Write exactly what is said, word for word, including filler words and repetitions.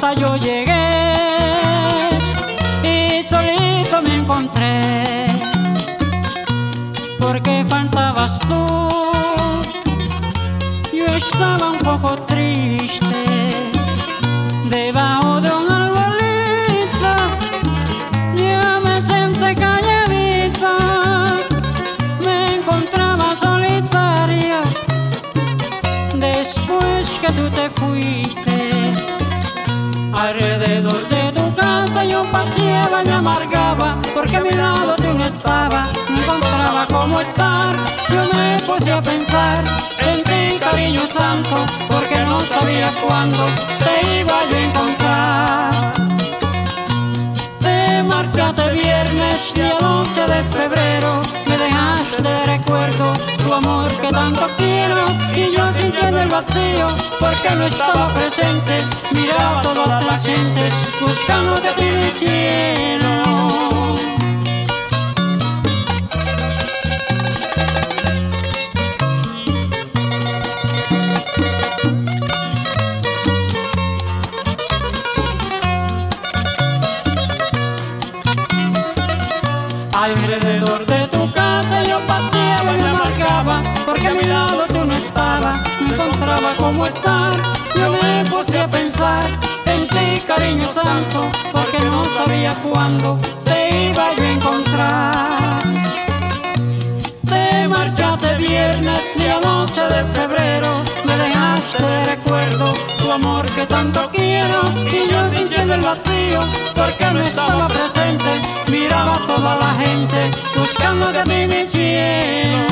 casa yo llegué y solito me encontré, porque faltabas tú. Yo estaba un poco triste debajo de un arbolito, yo me senté calladita, me encontraba solitaria después que tú te fuiste. Alrededor de tu casa yo paseaba y me amargaba, porque a mi lado tú no estabas, no encontraba cómo estar. Yo me puse a pensar en ti, cariño santo, porque no sabía cuándo te iba yo a encontrar. Te marchaste viernes, día doce de febrero, me dejaste de recuerdo tu amor que tanto quiero, y yo sintiendo el vacío porque no estaba presente, miraba a todas las gentes buscando de ti mi cielo. Alrededor de tu casa yo paseaba y me marcaba, porque a mi lado tú no estabas, no encontraba cómo estar. Yo me puse a pensar en ti, cariño santo, porque no sabía cuándo te iba yo a encontrar. Te marchaste viernes, día doce de febrero, me dejaste de recuerdo tu amor que tanto quiero, y yo sintiendo el vacío porque no estaba presente, miraba a toda la gente buscando de ti mi cielo.